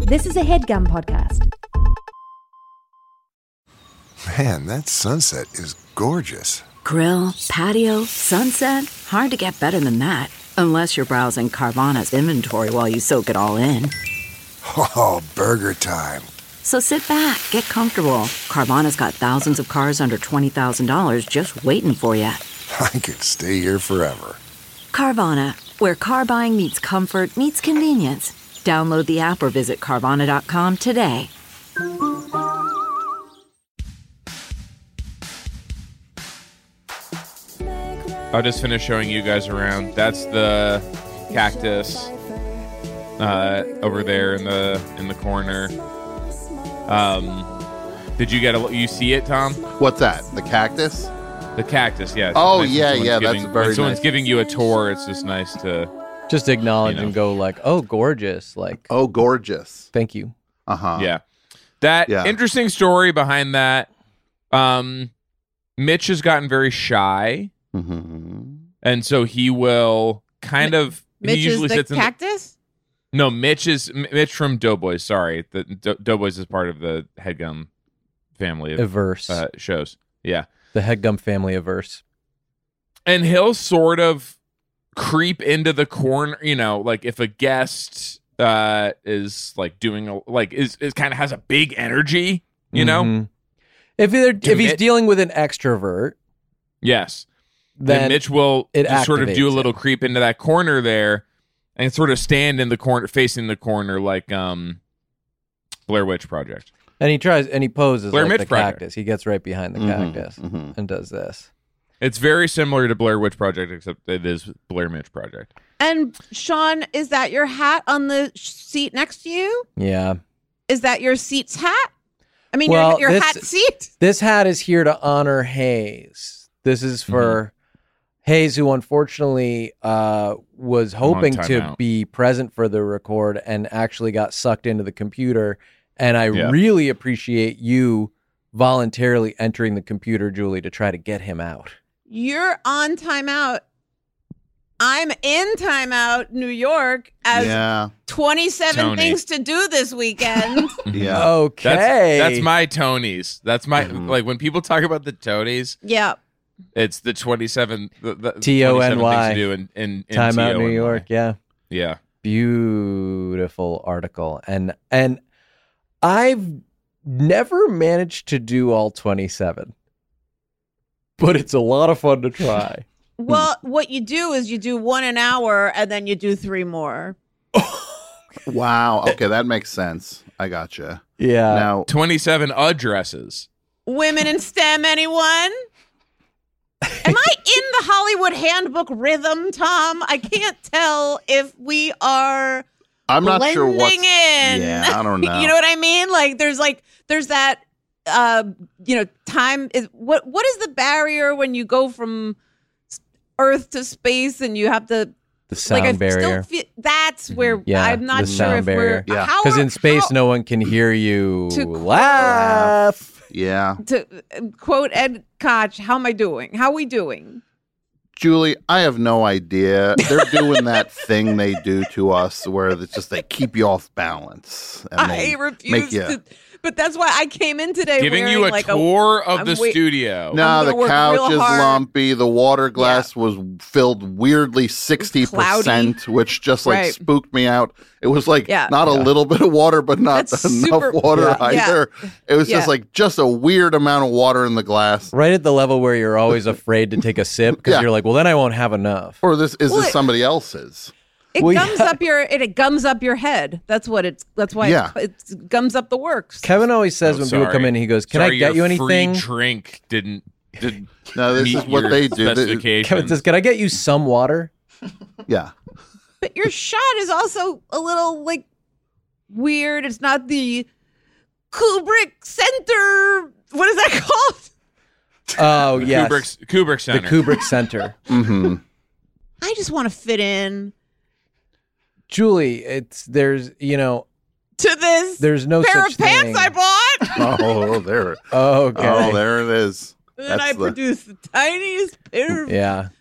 This is a HeadGum podcast. Man, that sunset is gorgeous. Grill, patio, sunset. Hard to get better than that. Unless you're browsing Carvana's inventory while you soak it all in. Oh, burger time. So sit back, get comfortable. Carvana's got thousands of cars under $20,000 just waiting for you. I could stay here forever. Carvana, where car buying meets comfort meets convenience. Download the app or visit Carvana.com today. I'll just finish showing you guys around. That's the cactus over there in the corner. Did you you see it, Tom? What's that? The cactus? The cactus, yeah. Oh, Nice yeah, when yeah, someone's that's very when someone's nice. giving you a tour, it's just nice to Just acknowledge and go like, oh, gorgeous. Like, Oh, gorgeous. thank you. Uh-huh. yeah. That Yeah. interesting story behind that. Mitch has gotten very shy, Mm-hmm. and so he will kind of. Mitch he usually is the sits in cactus? No, Mitch from Doughboys. Sorry, Doughboys is part of the HeadGum family of Averse. shows. Yeah, The HeadGum family averse. and he'll sort of creep into the corner. You know, like if a guest is like doing is kind of has a big energy. You know, Mhm. If he's Mitch- dealing with an extrovert, yes. then Then Mitch will it just sort of do a activates little it. creep into that corner there, and sort of stand in the corner, facing the corner, like Blair Witch Project. and he tries and he poses Blair like Mitch the Project. cactus. He gets right behind the cactus and does this. It's very similar to Blair Witch Project, except it is Blair Mitch Project. And Sean, is that your hat on the seat next to you? Yeah. Is that your seat's hat? I mean, Well, your this- hat seat? This hat is here to honor Hayes. This is for Hayes, who unfortunately was hoping to timeout. be present for the record and actually got sucked into the computer. And I Yeah. really appreciate you voluntarily entering the computer, Julie, to try to get him out. You're on timeout. I'm in timeout, New York, as Yeah. 27 Tony. things to do this weekend. Yeah. Okay. That's my Tonys. That's my like when people talk about the Tonys, Yeah. it's the 27 the 27 Tony. things to do in Time out New TONY. York. Yeah. Yeah. Beautiful article. And I've never managed to do all 27. But it's a lot of fun to try. Well, what you do is you do one an hour and then you do 3 more. Wow. Okay, that makes sense. I gotcha. Yeah. Now, 27 addresses. Women in STEM, anyone? Am I in the Hollywood Handbook rhythm, Tom? I can't tell if we are I'm not sure blending what's... in. Yeah, I don't know. You know what I mean? Like there's that time is what is the barrier when you go from Earth to space and you have to The sound I barrier. Still feel, that's where Yeah, I'm not the sure sound if barrier. we're Yeah. how Because are- in space, how- no one can hear you To laugh. Yeah. to quote Ed Koch, how am I doing? How are we doing? Julie, I have no idea. They're doing that thing they do to us where it's just they keep you off balance. And I they refuse make you... to, but that's why I came in today Giving wearing you a like tour of I'm the wait- studio. No, I'm the gonna work couch real is hard. lumpy. The water glass was filled weirdly 60%, cloudy. which just like Right. spooked me out. It was like Yeah. not a little bit of water, but not That's enough super- water Yeah. either. It was just Yeah. like just a weird amount of water in the glass. Right at the level where you're always afraid to take a sip because Yeah. you're like, well, then I won't have enough. Or this Well, this somebody else's? It Well, gums yeah. up it gums up your head. That's what it's. That's why Yeah. it gums up the works. Kevin always says Oh, when people come in, he goes, can I Sorry, get you your anything? Free drink didn't No, this meet is what your they do. specifications. Kevin says, can I get you some water? Yeah. But your shot is also a little like weird. It's not the Kubrick Center. What is that called? Oh, yes. Kubrick The Center. Kubrick Center. Mm-hmm. I just want to fit in Julie, there's to this there's no pair such of pants thing. I bought. Oh, there. Okay. Oh, there it is. And then That's I the- produced the tiniest pair of Yeah.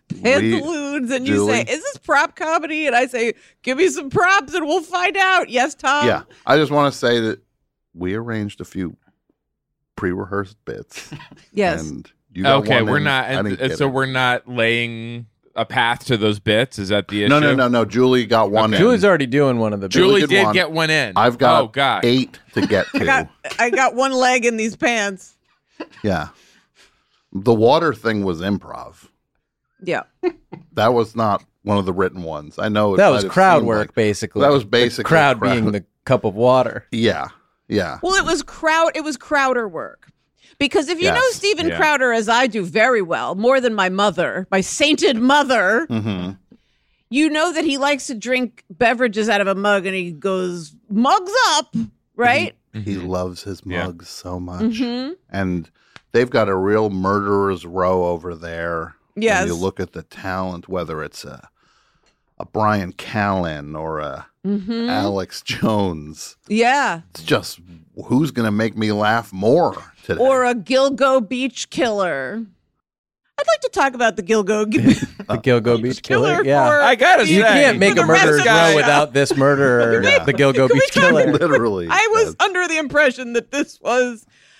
pantaloons, and you Julie? say, "Is this prop comedy?" And I say, "Give me some props, and we'll find out." Yes, Tom. Yeah, I just want to say that we arranged a few pre-rehearsed bits. Yes. And you got Okay, one we're in. not, I didn't get so it. we're not laying a path to those bits. Is that the issue? No. Julie got one in. Julie's already doing one of the. Julie did did one. get one in. I've got Oh God. 8 to get to. I got one leg in these pants. Yeah. The water thing was improv. Yeah. That was not one of the written ones. I know it That might was have crowd seemed work, like- basically. That was The basically crowd crowd. being the cup of water. Yeah. Yeah. Well, it was Crowder work. Because if you know Yes. Steven Yeah. Crowder as I do very well, more than my mother, my sainted mother, Mm-hmm. you know that he likes to drink beverages out of a mug and he goes, "Mugs up," right? He loves his Yeah. mugs so much. Mm-hmm. And they've got a real murderer's row over there. Yes. When you look at the talent, whether it's a Brian Callen or a Mm-hmm. Alex Jones. Yeah. It's just who's going to make me laugh more today? Or a Gilgo Beach Killer. I'd like to talk about the Gilgo The Gilgo Beach Killer. Yeah. for I gotta the- You say, can't make for a the rest murderer's of the row show. without this murderer, Yeah. the Gilgo Can we Beach talk- Killer. Literally. I was under the impression that this was.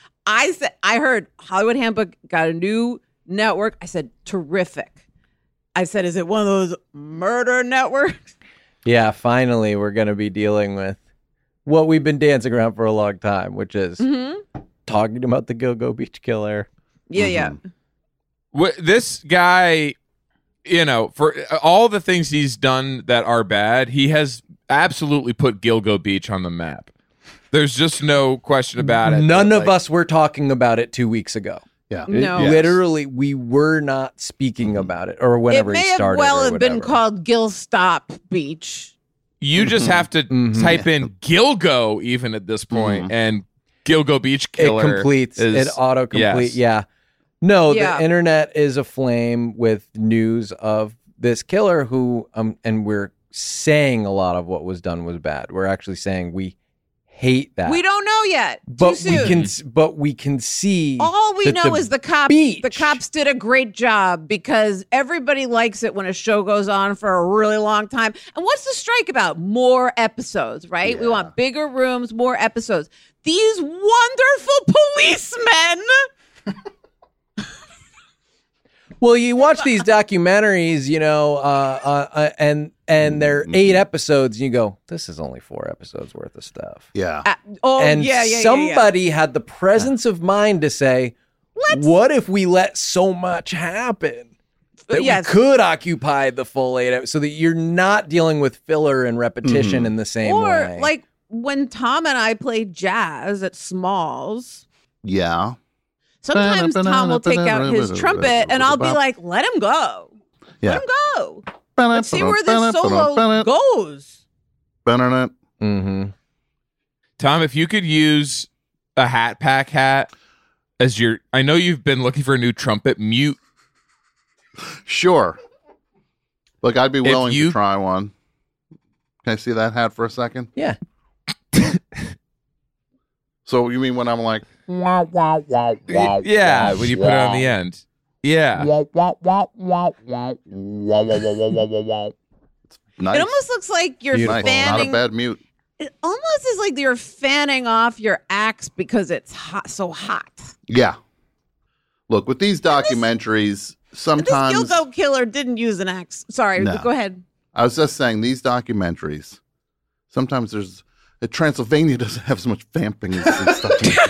I heard Hollywood Handbook got a new network. I said, terrific. I said, is it one of those murder networks? Yeah, finally, we're going to be dealing with what we've been dancing around for a long time, which is Mm-hmm. talking about the Gilgo Beach Killer. Yeah, yeah. This guy, for all the things he's done that are bad, he has absolutely put Gilgo Beach on the map. There's just no question about it. None of Like, us were talking about it 2 weeks ago. Yeah. No. Yes. Literally, we were not speaking about it, or whenever It may he have started. well or have been whatever. called Gilstop Beach. You just have to Mhm. type in Gilgo even at this point, and Gilgo Beach It Killer. completes. is- It auto complete. yes. Yeah. No, Yeah. the internet is aflame with news of this killer who, and we're saying a lot of what was done was bad. We're actually saying we hate that. We don't know yet. but Too we soon. can. But we can see. All we that know the is the cops. beach- The cops did a great job because everybody likes it when a show goes on for a really long time. And what's the strike about? More episodes, right? We Yeah. want bigger rooms, more episodes. These wonderful policemen. Well, you watch these documentaries, and they're 8 episodes, and you go, "This is only 4 episodes worth of stuff." Yeah. And yeah. somebody had the presence of mind to say, "What if we let so much happen that Yes. we could occupy the full 8 episodes, so that you're not dealing with filler and repetition in the same Or way?" like when Tom and I played jazz at Smalls. Yeah. Sometimes Tom will take out his trumpet and I'll be like, let him go. Yeah. Let him go. Let's see where this solo goes. Mm-hmm. Tom, if you could use a Hat Pack hat as your, I know you've been looking for a new trumpet mute. Sure. Look, I'd be willing you- to try one. Can I see that hat for a second? Yeah. So you mean when I'm like, Yeah, when you put it on the end. Yeah. nice. It almost looks like you're Beautiful. Nice. Not a fanning. bad mute. It almost is like you're fanning off your axe because it's hot, so hot. Yeah. Look, with these documentaries, This sometimes Gilgo Killer didn't use an axe. Sorry, No. go ahead. I was just saying these documentaries. Sometimes Transylvania doesn't have so much vamping as these documentaries.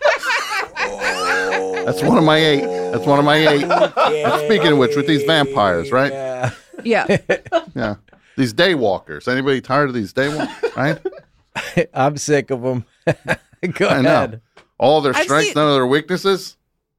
That's one of my 8. That's one of my 8. And speaking of which, with these vampires, right? Yeah. Yeah. Yeah. These daywalkers. Anybody tired of these daywalkers? Right? I'm sick of them. Go I know. ahead. All their I've strengths, seen- none of their weaknesses.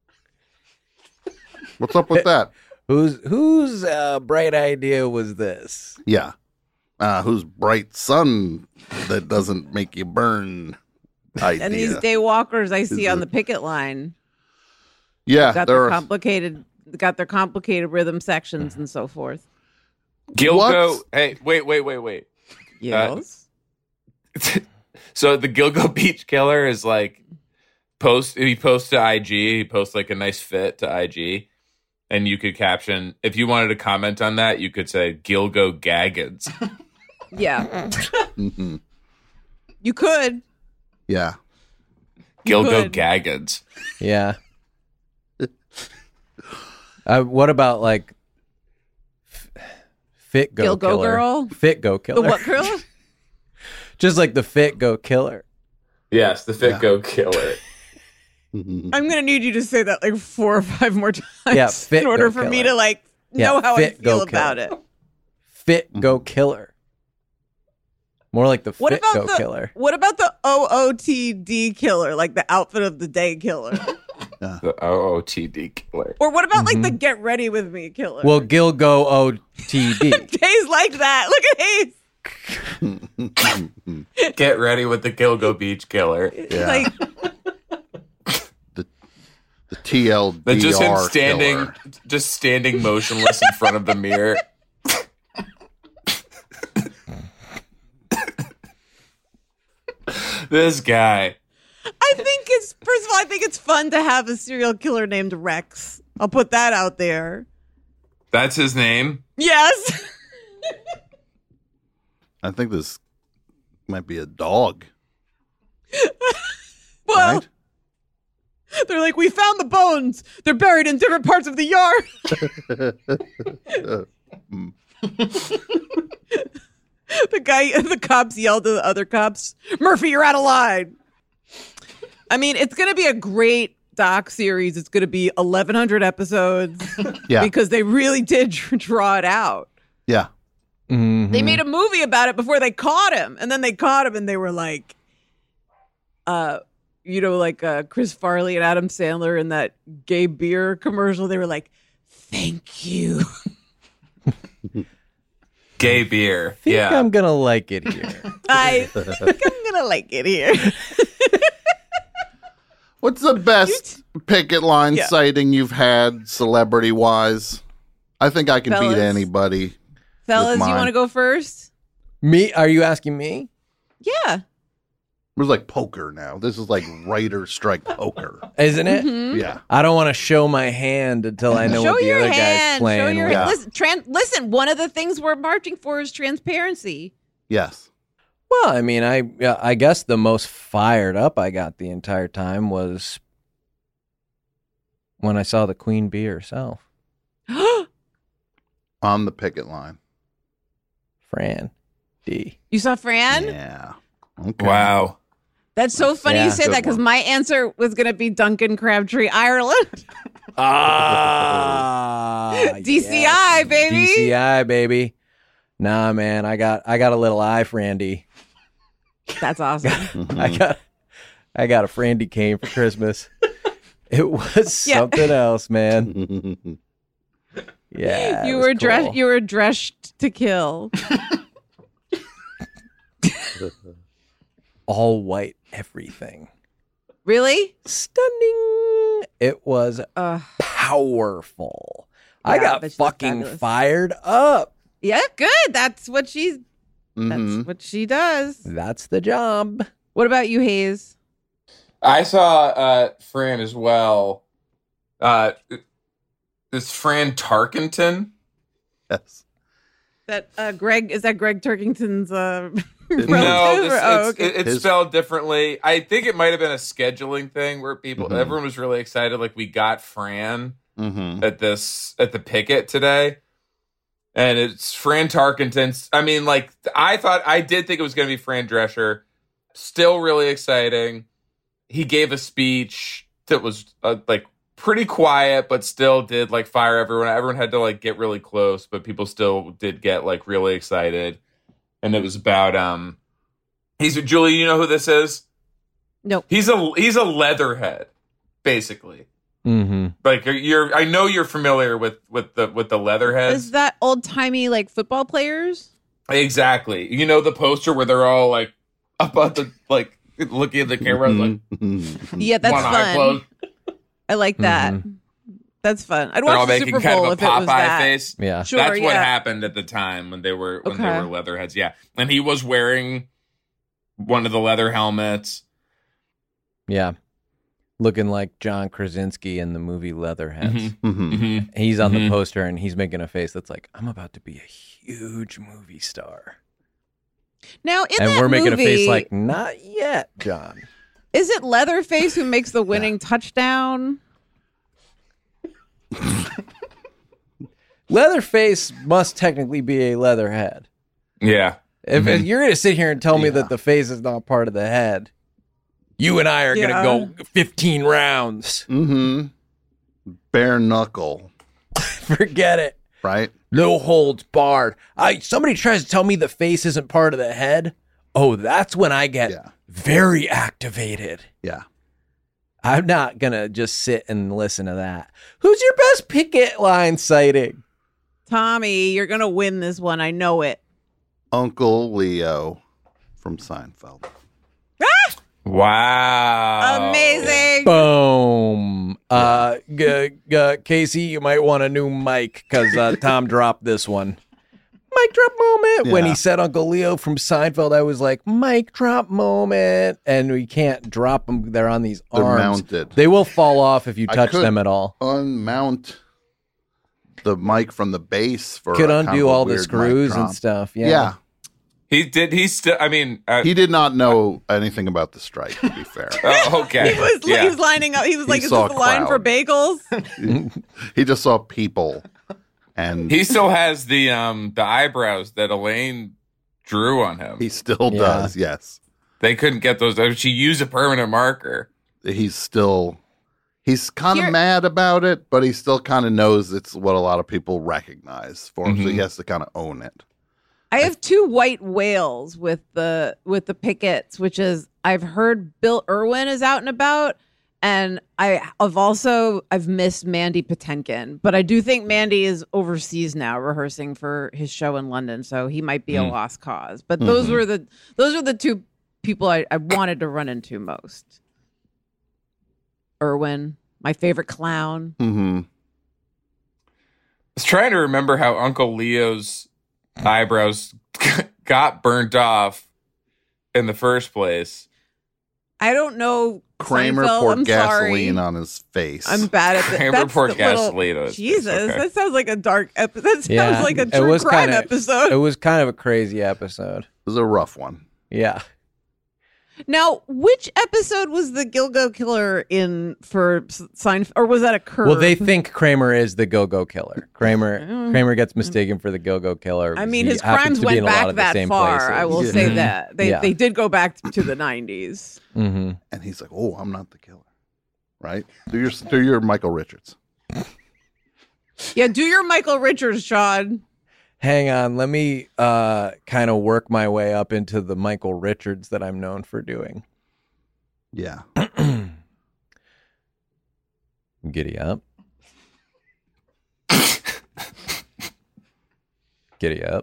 What's up with that? Whose bright idea was this? Yeah. Whose bright sun that doesn't make you burn idea. And these day walkers I see on the picket line yeah, got there their are. complicated rhythm sections and so forth. Gilgo. What? Hey, wait. Yes. So the Gilgo Beach Killer is like he posts to IG, he posts like a nice fit to IG. and you could caption, if you wanted to comment on that, you could say Gilgo Gaggins. Yeah. Mm-hmm. You could. Yeah. Gilgo could. Gaggins. Yeah. What about like Fit Go Gilgo Killer? Girl? Fit Go The Killer. what girl? Just like the Fit Go Killer. Yes, the Fit Go Killer. Mhm. I'm gonna need you to say that like 4 or 5 more times Yeah, Fit in order Go for me Killer. to like Yeah, know how I Fit Go feel about it. Fit Go Killer. More like the What Fit about Go the Killer. What about the OOTD killer, like the outfit of the day killer? The OOTD Killer. Or what about like the get ready with me killer? Well, Gil Go OTD. Hayes like that. Look at Hayes. Get ready with the Gilgo Beach Killer. Yeah. Like The TLDR But just him killer. standing motionless in front of the mirror. This guy. I think it's first of all, I think it's fun to have a serial killer named Rex. I'll put that out there. That's his name. Yes. I think this might be a dog. Well, Right? they're like, we found the bones. They're buried in different parts of the yard. The cops yelled to the other cops, Murphy, you're out of line. I mean, it's going to be a great doc series. It's going to be 1,100 episodes Yeah. because they really did draw it out. Yeah. Mhm. They made a movie about it before they caught him. And then they caught him and they were like, like Chris Farley and Adam Sandler in that gay beer commercial. They were like, thank you. Gay beer. I think Yeah. I'm gonna like it here. I think I'm going to like it here. What's the best picket line Yeah. sighting you've had celebrity wise? I think I can Fellas. beat anybody. Fellas, you mine. want to go first? Me? Are you asking me? Yeah. It was like poker now. This is like writer strike poker. Isn't it? Yeah. I don't want to show my hand until I know Show what the your other guy's hand. Show playing. your with. Yeah. Listen, one of the things we're marching for is transparency. Yes. Well, I mean, I guess the most fired up I got the entire time was when I saw the Queen Bee herself, On the picket line. Fran D. You saw Fran? Yeah. Okay. Wow. That's so funny Yeah. you say Good that because one. my answer was going to be Duncan Crabtree, Ireland. Ah, DCI, baby. DCI, baby. Nah, man, I got a little eye, Frandy. That's awesome. Mhm. I got a Frandy cane for Christmas. It was Yeah. something else, man. Yeah, you it was were dressed. cool. You were dressed to kill. All white, everything. Really? Stunning. It was Uh, powerful. I Yeah, got but she's fucking fabulous. fired up. yeah, good. That's what she's. That's Mhm. what she does. That's the job. What about you, Hayes? I saw Fran as well. Is Fran Tarkenton? Yes. Greg is that Greg Turkington's relative? No, or- oh, okay. it's His- spelled differently. I think it might have been a scheduling thing where everyone was really excited. Like we got Fran Mm-hmm. at the picket today, and it's Fran Tarkenton. I mean, like I did think it was going to be Fran Drescher. Still really exciting. He gave a speech that was like pretty quiet, but still did like fire everyone. Everyone had to like get really close, but people still did get like really excited. And it was about he's Julie. You know who this is? Nope. He's a leatherhead, basically. Mm-hmm. Like I know you're familiar with the leatherheads. Is that old timey like football players? Exactly. You know the poster where they're all like up at the like looking at the camera like Mm-hmm. Yeah, that's one eye fun. closed. I like that. That's fun. I'd They're all watch the making Super kind Bowl of a if it was Popeye that. face. Yeah. Sure, That's what yeah. happened at the time when they were Okay. leatherheads. Yeah, and he was wearing one of the leather helmets. Yeah. looking like John Krasinski in the movie Leatherheads. Mhm. He's on the poster and he's making a face that's like, I'm about to be a huge movie star. Now, in And that we're making movie, a face like, not yet, John. is it Leatherface who makes the winning touchdown? Leatherface must technically be a leatherhead. Yeah. If you're going to sit here and tell me that the face is not part of the head, you and I are going to go 15 rounds. Bare knuckle, Forget it. right? No holds barred. Somebody tries to tell me the face isn't part of the head. Oh, that's when I get very activated. Yeah. I'm not going to just sit and listen to that. Who's your best picket line sighting? Tommy, you're going to win this one. I know it. Uncle Leo from Seinfeld. Wow. Amazing. Boom. Casey, you might want a new mic because Tom dropped this one. Mic drop moment. When he said Uncle Leo from Seinfeld, I was like, mic drop moment. And we can't drop them. They're on these They're arms. mounted. They will fall off if you I touch could them at all. Unmount the mic from the base for Could a kind undo of a all the weird mic screws and drop. stuff. Yeah. He did. He still. I mean, He did not know anything about the strike, to be fair. oh, okay. He was lining up. He was like, is this saw the a line for crowd. bagels? He just saw people. And He still has the eyebrows that Elaine drew on him. he still does, yes. They couldn't get those. She used a permanent marker. He's kind of Here- mad about it, but he still kind of knows it's what a lot of people recognize for him, so he has to kind of own it. I have two white whales with the pickets, which is I've heard Bill Irwin is out and about, and I've missed Mandy Patinkin, but I do think Mandy is overseas now rehearsing for his show in London, so he might be a lost cause. But those were the two people I wanted to run into most. Irwin, my favorite clown. Mm-hmm. I was trying to remember how Uncle Leo's eyebrows got burnt off in the first place. I don't know. Kramer Seinfeld, poured I'm gasoline sorry. on his face. I'm bad at that. Kramer That's poured the little- gasoline on his face, Jesus, okay. that sounds like a dark episode. That sounds like a it true was crime kinda- episode. It was kind of a crazy episode. It was a rough one. Yeah. Now, which episode was the Gilgo Killer in for Seinfeld, or was that a curve? Well, they think Kramer is the Go-Go Killer. Kramer gets mistaken for the Go-Go Killer. I mean, He his happens crimes to be in went a lot back of the that same far. places. I will say that they did go back to the 90s. Mm-hmm. And he's like, "Oh, I'm not the killer." Right? Do your Michael Richards. Yeah, do your Michael Richards, Sean. Hang on, let me kind of work my way up into the Michael Richards that I'm known for doing. Yeah. Giddy up. Giddy up.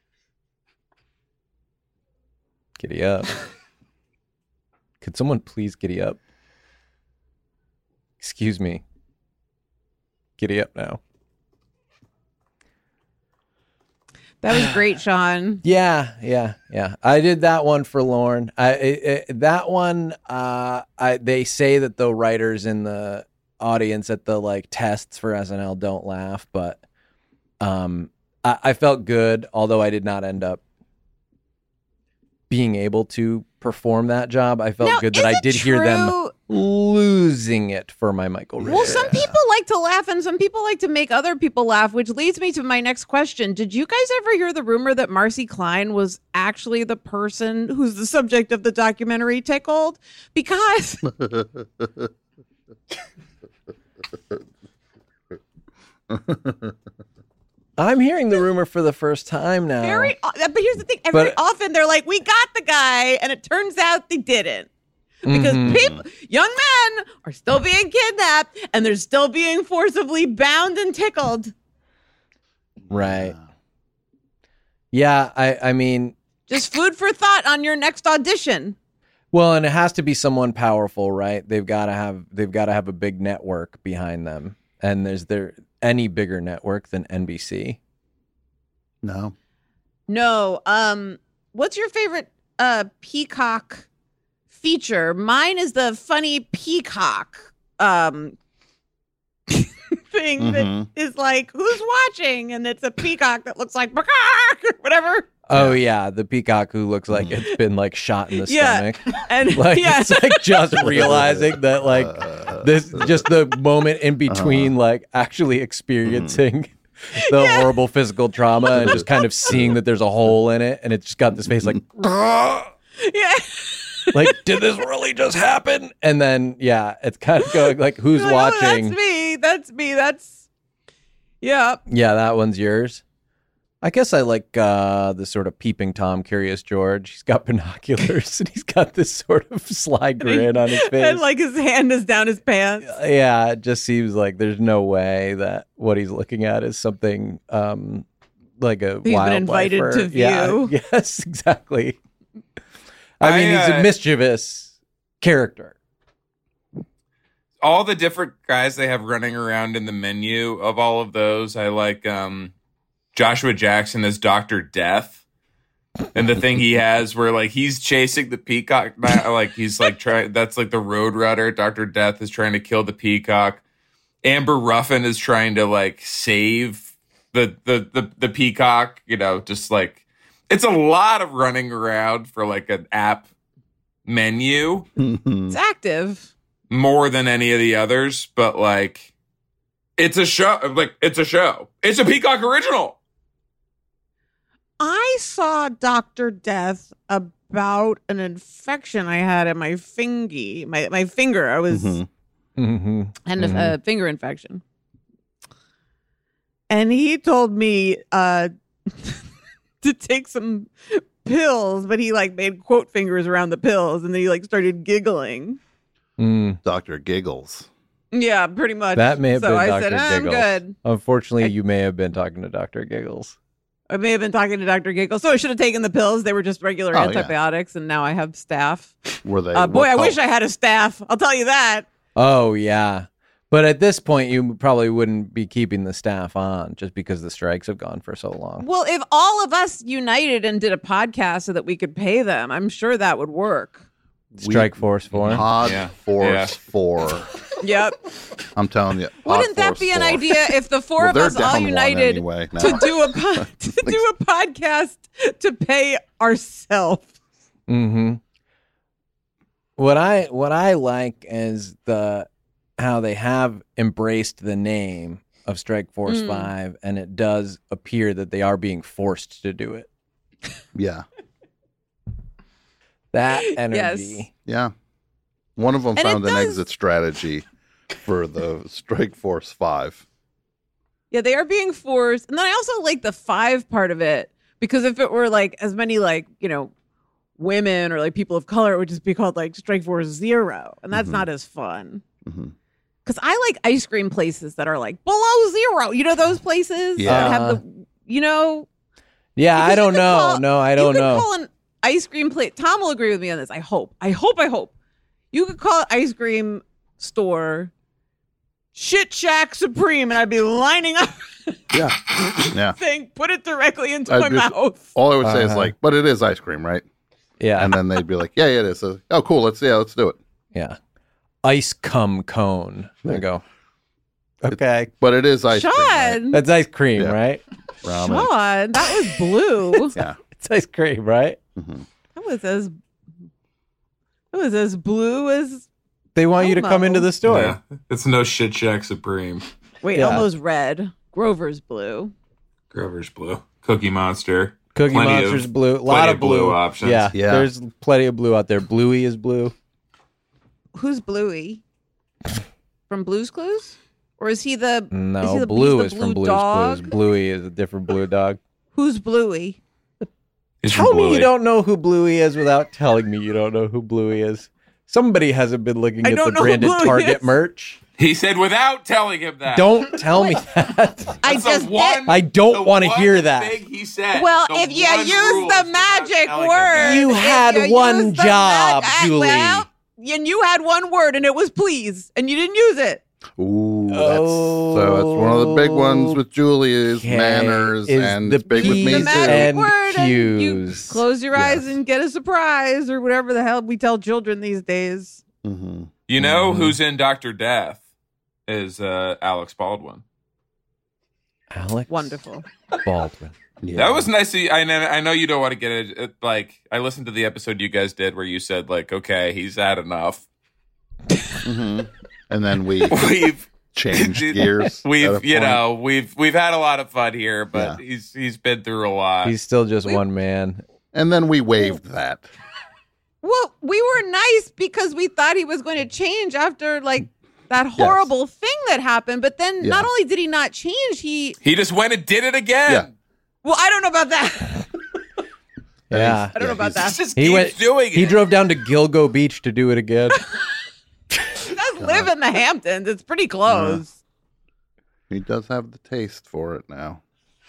Giddy up. Could someone please giddy up? Excuse me. Giddy up now. That was great, Sean. Yeah. I did that one for Lorne. They say that the writers in the audience at the like tests for SNL don't laugh, but I felt good, although I did not end up being able to perform that job. I felt Now, good that is I it did hear them true- losing it for my Michael Richards. Well, some people like to laugh and some people like to make other people laugh, which leads me to my next question. Did you guys ever hear the rumor that Marcy Klein was actually the person who's the subject of the documentary Tickled? Because I'm hearing the rumor for the first time now. but here's the thing, very But- often they're like, we got the guy, and it turns out they didn't. Because people, young men are still being kidnapped and they're still being forcibly bound and tickled. Right. Yeah, I mean, Just food for thought on your next audition. well, and it has to be someone powerful, right? They've got to have a big network behind them. And is there any bigger network than NBC? No. No. What's your favorite Peacock feature. Mine is the funny peacock thing that is like, who's watching? And it's a peacock that looks like whatever. Oh yeah, the peacock who looks like it's been like shot in the stomach. And Like it's like just realizing that like this just the moment in between like actually experiencing the horrible physical trauma and just kind of seeing that there's a hole in it and it's just got this face like yeah. like did this really just happen? And then it's kind of going like who's Like, watching? Oh, that's me. Yeah. Yeah, that one's yours. I guess I like the sort of peeping Tom, Curious George. He's got binoculars and he's got this sort of sly grin on his face. And like his hand is down his pants. Yeah, it just seems like there's no way that what he's looking at is something like a He's been invited wildlifer. to view. Yeah, yes, exactly. I mean, he's a mischievous character. All the different guys they have running around in the menu of all of those, I like Joshua Jackson as Dr. Death. And the thing he has where like he's chasing the peacock, like he's like trying, that's like the Roadrunner. Dr. Death is trying to kill the peacock. Amber Ruffin is trying to like save the peacock, you know, just like it's a lot of running around for like an app menu. It's active. More than any of the others, but like it's a show. Like it's a show. It's a Peacock original. I saw Dr. Death about an infection I had in my fingy, my finger. I was had a finger infection, and he told me to take some pills, but he like made quote fingers around the pills, and then he like started giggling. Dr. Giggles. Yeah, pretty much. That may have been I Dr. said, Giggles. I'm good. Unfortunately, you may have been talking to Dr. Giggles. I may have been talking to Dr. Giggles. So I should have taken the pills. They were just regular Oh, antibiotics, and now I have staph. Were they? Boy, I wish I had a staph. I'll tell you that. Oh, yeah. But at this point, you probably wouldn't be keeping the staff on just because the strikes have gone for so long. Well, if all of us united and did a podcast so that we could pay them, I'm sure that would work. Strike Force 4. Pod Force 4. Yep. I'm telling you. Wouldn't that be an idea if the four of us all united to do a podcast to pay ourselves? Mm-hmm. What I like is how they have embraced the name of Strike Force 5, and it does appear that they are being forced to do it. Yeah. That energy. Yes. Yeah. One of them And found it an does- exit strategy for the Strike Force 5. Yeah, they are being forced. And then I also like the 5 part of it, because if it were like as many like, you know, women or like people of color, it would just be called like Strike Force 0. And that's not as fun. Because I like ice cream places that are like below 0. You know those places that have the, you know. Yeah, Because I don't you could know. call- No, I you don't could know. call an ice cream place. Tom will agree with me on this. I hope. You could call an ice cream store Shit Shack Supreme, and I'd be lining up Yeah. saying, put it directly into I'd my just- mouth. All I would say is like, but it is ice cream, right? Yeah. And then they'd be like, yeah, it is. So, oh, cool. Let's do it. Yeah. Ice cum cone. There you go. Okay. But it is ice cream. Right? Sean, That's ice cream, Yeah. right? Ramen. Sean, that was blue. Yeah. It's ice cream, right? That was as blue as They want you to come into the store. Yeah, it's no Shit Shack Supreme. wait, Yeah. Elmo's red. Grover's blue. Grover's blue. Cookie Monster. Cookie Plenty Monster's of- blue. A lot plenty of of blue blue options. Yeah, Yeah. there's plenty of blue out there. Bluey is blue. Who's Bluey? From Blue's Clues? Or is he the No, is he the, blue he's is the from blue Blue's dog? Clues. Bluey is a different blue dog. Who's Bluey? It's Tell me Bluey. you don't know who Bluey is without telling me you don't know who Bluey is. Somebody hasn't been looking I at don't the know who branded Bluey Target is. merch. He said without telling him that. Don't tell me that. I That's the just one- did. I don't the want to one hear that. thing he said. Well, The if you one use rule the is without magic telling him word, that. You if had you one use the job, Julie. and you had one word, and it was please, and you didn't use it. Ooh. That's one of the big ones with Julie is manners, Is and the it's big with P's me The too. magic and word, and you cues. close your eyes Yes. and get a surprise, or whatever the hell we tell children these days. Mm-hmm. You know who's in Dr. Death is Alex Baldwin. Alex Wonderful. Baldwin. Yeah. That was nice. I know you don't want to get it. Like, I listened to the episode you guys did where you said, like, okay, he's had enough. Mhm. And then we've changed gears. at a We've point. we've had a lot of fun here, but Yeah. he's been through a lot. He's still just one man. And then we waived that. Well, we were nice because we thought he was going to change after like that horrible thing that happened. But then Yeah. not only did he not change, he He just went and did it again. Yeah. well, I don't know about that. Yeah. I don't know about He that. just He keeps went. doing it. He drove down to Gilgo Beach to do it again. He does live in the Hamptons. It's pretty close. He does have the taste for it now.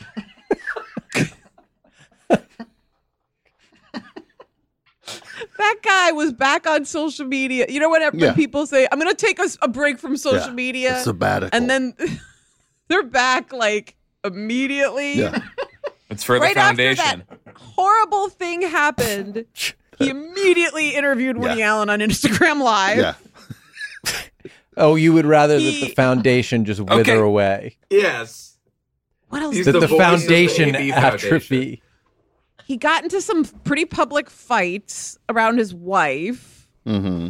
That guy was back on social media. You know when Yeah. people say, I'm going to take a break from social Yeah. media. A sabbatical. And then they're back like immediately. Yeah. It's for Right the foundation. after that horrible thing happened, he immediately interviewed Woody Yeah. Allen on Instagram Live. Yeah. Oh, you would rather that He- the foundation just wither Okay. away. Yes. What else? He's That the the voice of the foundation AB atrophy. He got into some pretty public fights around his wife. Mm-hmm.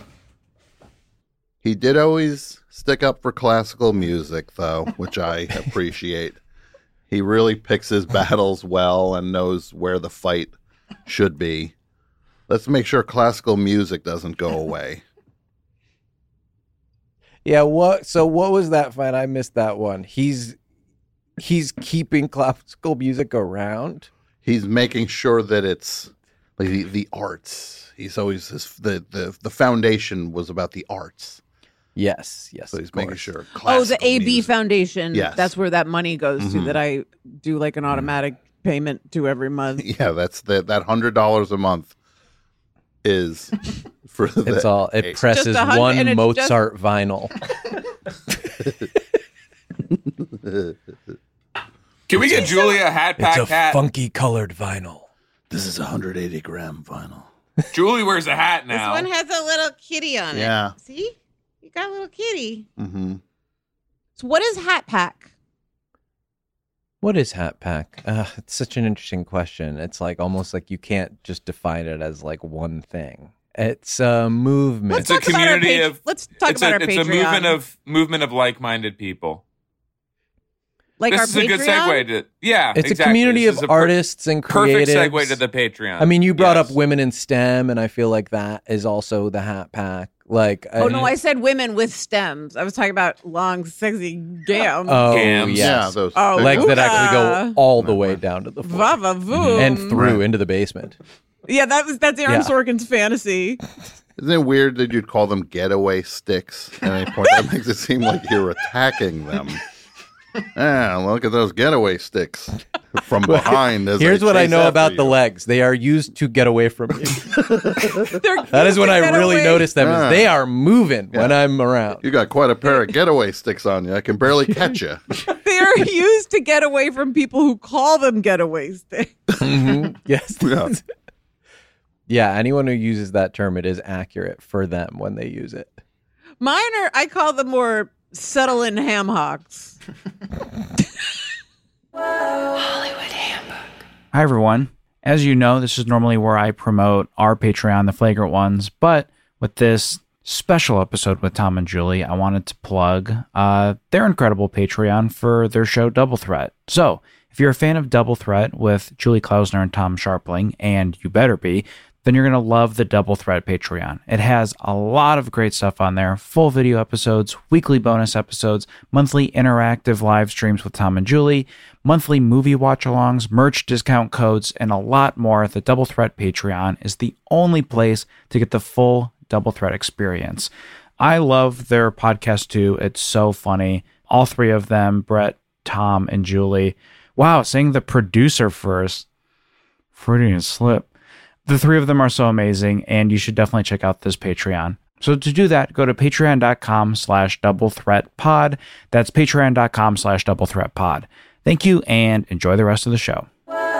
He did always stick up for classical music, though, which I appreciate. He really picks his battles well and knows where the fight should be. Let's make sure classical music doesn't go away. Yeah, what was that fight? I missed that one. He's keeping classical music around. He's making sure that it's like the arts. He's always the foundation was about the arts. Yes. So he's of making course. sure. Oh, the classical AB music- Foundation. Yes. That's where that money goes to, Mhm. that I do like an automatic payment to every month. Yeah, that's that $100 a month is for the It's all it presses Just 100 one and it's Mozart vinyl. Can we get Julia a hat It's pack a hat? funky colored vinyl. This is 180 gram vinyl. Julie wears a hat now. This one has a little kitty on it. Yeah. See? You got a little kitty. Mm-hmm. So what is Hat Pack? What is Hat Pack? It's such an interesting question. It's like almost like you can't just define it as like one thing. It's a movement. It's a community of. Let's talk It's about our a Patreon. movement of like-minded people. Like This our is a good Patreon? segue to It's exactly. a community This of is a artists and perfect creatives. segue to the Patreon. I mean, you brought Yes. up women in STEM, and I feel like that is also the Hat Pack. Like, Oh no, I said women with stems. I was talking about long, sexy gams. oh Gams. Yeah, yes, those Oh, legs that actually Ooga. go all the way down to the floor Vava voom. and through into the basement. Yeah, that's Aaron Yeah. Sorkin's fantasy. Isn't it weird that you'd call them getaway sticks at any point? That makes it seem like you're attacking them. Ah, look at those getaway sticks from behind. As Here's they what I chase know after about the you. legs: they are used to get away from you. They're That is when I get really away. notice them. Ah. Is they are moving when I'm around. You got quite a pair of getaway sticks on you. I can barely catch you. They're used to get away from people who call them getaway sticks. Mhm. Yes. Yeah. Yeah. Anyone who uses that term, it is accurate for them when they use it. Mine are, I call them more settle-in ham hocks. Hi, everyone. As you know, this is normally where I promote our Patreon, The Flagrant Ones, but with this special episode with Tom and Julie, I wanted to plug their incredible Patreon for their show Double Threat. So, if you're a fan of Double Threat with Julie Klausner and Tom Sharpling, and you better be, then you're going to love the Double Threat Patreon. It has a lot of great stuff on there, full video episodes, weekly bonus episodes, monthly interactive live streams with Tom and Julie, monthly movie watch-alongs, merch discount codes, and a lot more. The Double Threat Patreon is the only place to get the full Double Threat experience. I love their podcast too. It's so funny. All three of them, Brett, Tom, and Julie. Wow, saying the producer first. Freudian slip. The three of them are so amazing, and you should definitely check out this Patreon. So to do that, go to patreon.com/doublethreatpod. That's patreon.com/doublethreatpod. Thank you, and enjoy the rest of the show.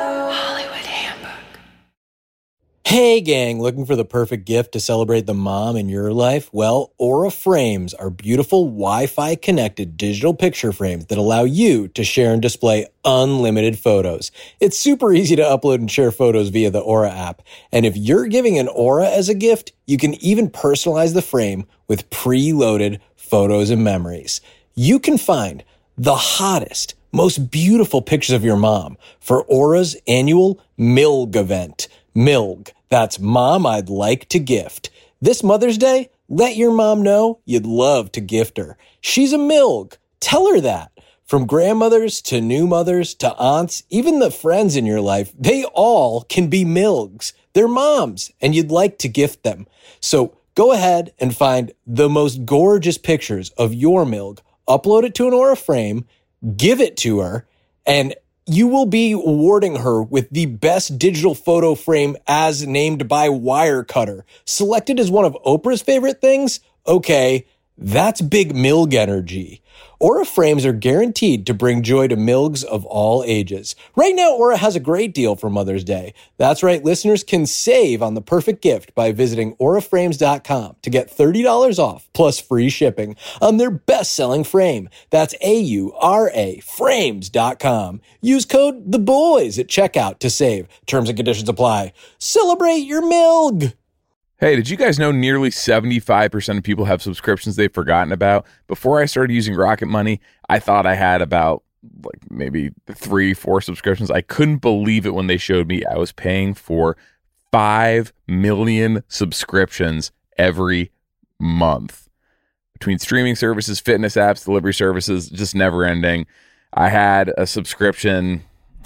Hey gang, looking for the perfect gift to celebrate the mom in your life? Well, Aura Frames are beautiful Wi-Fi connected digital picture frames that allow you to share and display unlimited photos. It's super easy to upload and share photos via the Aura app. And if you're giving an Aura as a gift, you can even personalize the frame with preloaded photos and memories. You can find the hottest, most beautiful pictures of your mom for Aura's annual MILG event. MILG. That's Mom I'd Like to Gift. This Mother's Day, let your mom know you'd love to gift her. She's a MILG. Tell her that. From grandmothers to new mothers to aunts, even the friends in your life, they all can be MILGs. They're moms, and you'd like to gift them. So go ahead and find the most gorgeous pictures of your MILG, upload it to an Aura frame, give it to her, and you will be awarding her with the best digital photo frame as named by Wirecutter. Selected as one of Oprah's favorite things? Okay, that's big MILG energy. Aura frames are guaranteed to bring joy to MILGs of all ages. Right now, Aura has a great deal for Mother's Day. That's right, listeners can save on the perfect gift by visiting auraframes.com to get $30 off plus free shipping on their best-selling frame. That's AURA frames.com. Use code THEBOYS at checkout to save. Terms and conditions apply. Celebrate your MILG! Hey, did you guys know nearly 75% of people have subscriptions they've forgotten about? Before I started using Rocket Money, I thought I had about maybe 3-4 subscriptions. I couldn't believe it when they showed me I was paying for 5 million subscriptions every month. Between streaming services, fitness apps, delivery services, just never ending. I had a subscription.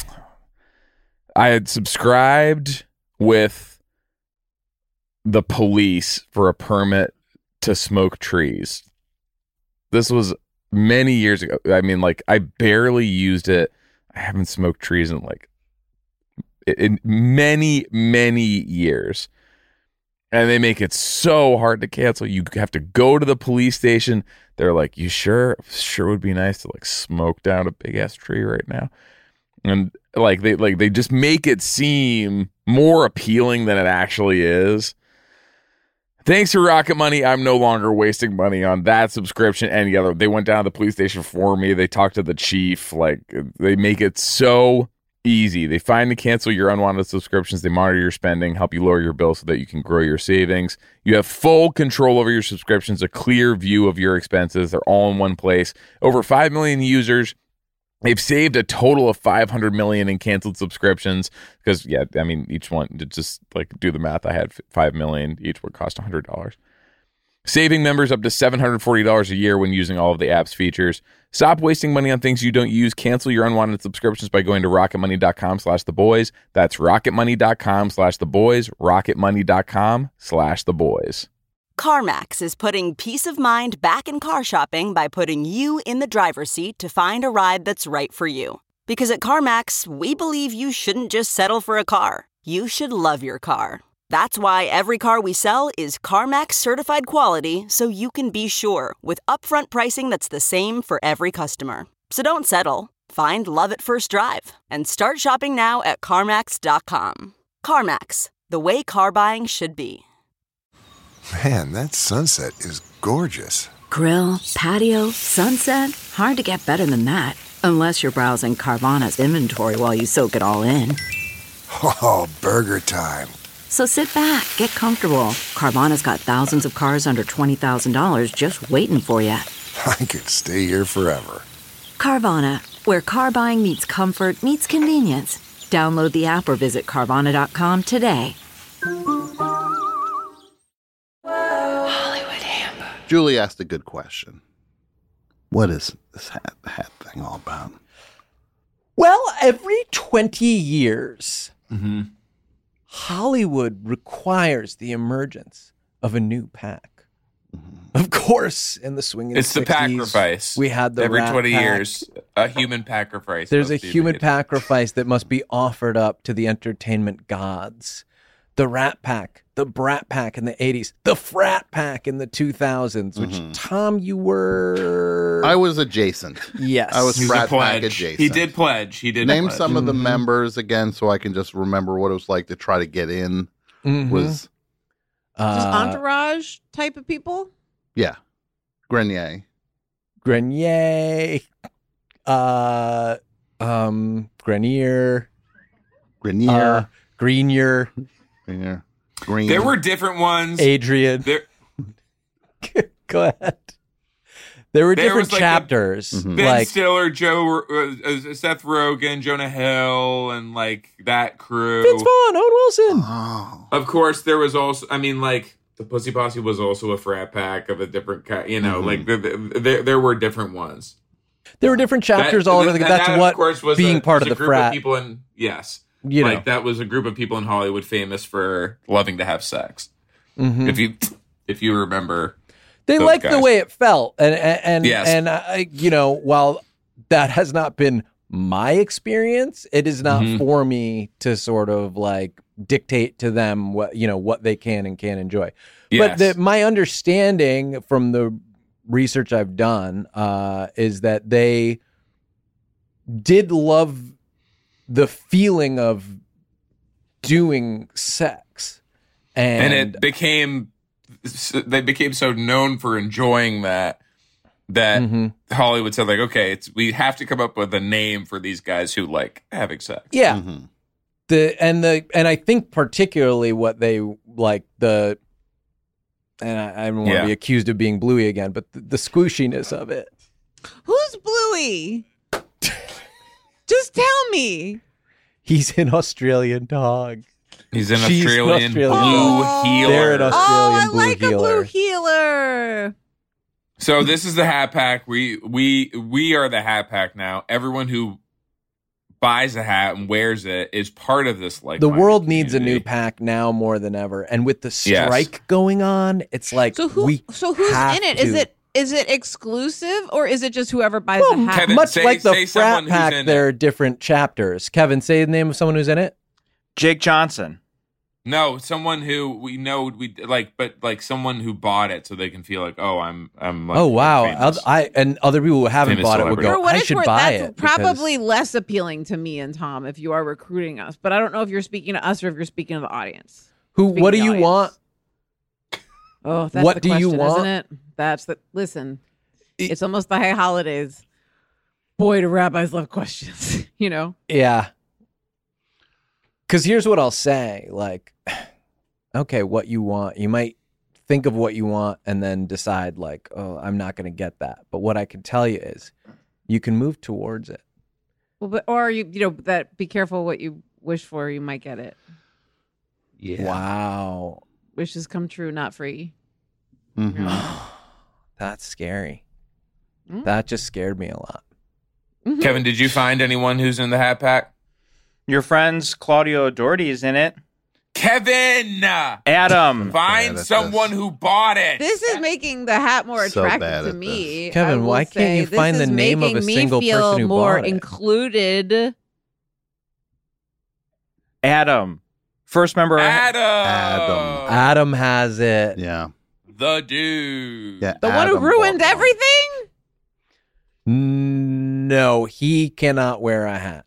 I had subscribed with the police for a permit to smoke trees. This was many years ago. I mean, I barely used it. I haven't smoked trees in many, many years. And they make it so hard to cancel. You have to go to the police station. They're like, you sure would be nice to smoke down a big ass tree right now. And they just make it seem more appealing than it actually is. Thanks to Rocket Money, I'm no longer wasting money on that subscription. And yeah, they went down to the police station for me. They talked to the chief. They make it so easy. They find and cancel your unwanted subscriptions. They monitor your spending, help you lower your bill so that you can grow your savings. You have full control over your subscriptions, a clear view of your expenses. They're all in one place. Over 5 million users. They've saved a total of $500 million in canceled subscriptions because, each one, to just do the math, I had 5 million. Each would cost $100. Saving members up to $740 a year when using all of the app's features. Stop wasting money on things you don't use. Cancel your unwanted subscriptions by going to rocketmoney.com/theboys. That's rocketmoney.com/theboys. rocketmoney.com/theboys. CarMax is putting peace of mind back in car shopping by putting you in the driver's seat to find a ride that's right for you. Because at CarMax, we believe you shouldn't just settle for a car. You should love your car. That's why every car we sell is CarMax certified quality, so you can be sure with upfront pricing that's the same for every customer. So don't settle. Find love at first drive and start shopping now at CarMax.com. CarMax, the way car buying should be. Man, that sunset is gorgeous. Grill, patio, sunset. Hard to get better than that. Unless you're browsing Carvana's inventory while you soak it all in. Oh, burger time. So sit back, get comfortable. Carvana's got thousands of cars under $20,000 just waiting for you. I could stay here forever. Carvana, where car buying meets comfort, meets convenience. Download the app or visit Carvana.com today. Julie asked a good question. What is this hat thing all about? Well, every 20 years, Hollywood requires the emergence of a new pack. Of course, in the swinging It's 60s, the pacrifice. We had the every Rat 20 Pack. years, a human sacrifice. There's a must be human made. sacrifice that must be offered up to the entertainment gods. the Rat Pack, the Brat Pack in the 80s, the Frat Pack in the 2000s, which, Tom, you were... I was adjacent. Yes. I was He's a Frat Pack pledge. adjacent. He did pledge. Name pledge. some of the members again so I can just remember what it was like to try to get in. Was Just entourage type of people? Yeah. Grenier. Grenier, Grenier, Grenier. Greenier, Green. There were different ones. Adrian. There, Go ahead. There were There different was, like, chapters. Ben Like, Stiller, Seth Rogen, Jonah Hill, and like that crew. Vince Vaughn, Owen Wilson. Oh. Of course, there was also. I mean, like the Pussy Posse was also a frat pack of a different kind. You know, like there were different ones. There were different chapters all over. That's that, what of course, was being part of the group frat. Of people in yes, You know. like that was a group of people in Hollywood famous for loving to have sex. Mhm. If you remember. They those liked the guys. way it felt, and Yes. and I, while that has not been my experience, it is not for me to sort of like dictate to them what they can and can't enjoy. Yes. But my understanding from the research I've done is that they did love the feeling of doing sex, and it became. They became so known for enjoying that Hollywood said, like, okay, we have to come up with a name for these guys who like having sex. Yeah. And I think particularly what they like and I don't want to be accused of being bluey again, but the squishiness of it. Who's Bluey? Just tell me. He's an Australian dog. He's an She's Australian blue Australian. healer. They're an Australian I blue like healer. a blue healer. So this is the Hat Pack. We are the Hat Pack now. Everyone who buys a hat and wears it is part of this. Like The world needs a new pack now more than ever, and with the strike going on, it's like So who's in it? Is it exclusive or is it just whoever buys the hat? Kevin, much say- like the say frat someone who's pack, in there are different chapters. Kevin, say the name of someone who's in it. Jake Johnson. No, someone who we know but someone who bought it so they can feel like, oh, I'm like, Oh wow! famous. And other people who haven't Famous bought it would celebrity. go. For what I it's should worth, buy that's it. because- probably less appealing to me and Tom if you are recruiting us. But I don't know if you're speaking to us or if you're speaking to the audience. What do to the you audience. want? Oh, that's What the do you question, want? isn't it? That's the listen. It's almost the high holidays. Boy, do rabbis love questions. Yeah. Because here's what I'll say. Like, okay, what you want. You might think of what you want and then decide, like, oh, I'm not going to get that. But what I can tell you is you can move towards it. Well, that be careful what you wish for. You might get it. Yeah. Wow. Wishes come true, not free. That's scary. That just scared me a lot. Kevin, did you find anyone who's in the Hat Pack? Your friends Claudio Doherty is in it. Kevin! Adam. Find someone who bought it. This is making the hat more So attractive bad to at me. Kevin, I will why can't you say. find This the is name of a making me single feel person who more bought it? included. Adam. First member. Adam has it. Yeah. The dude. Yeah. The one who Adam ruined bought one. everything? No, he cannot wear a hat.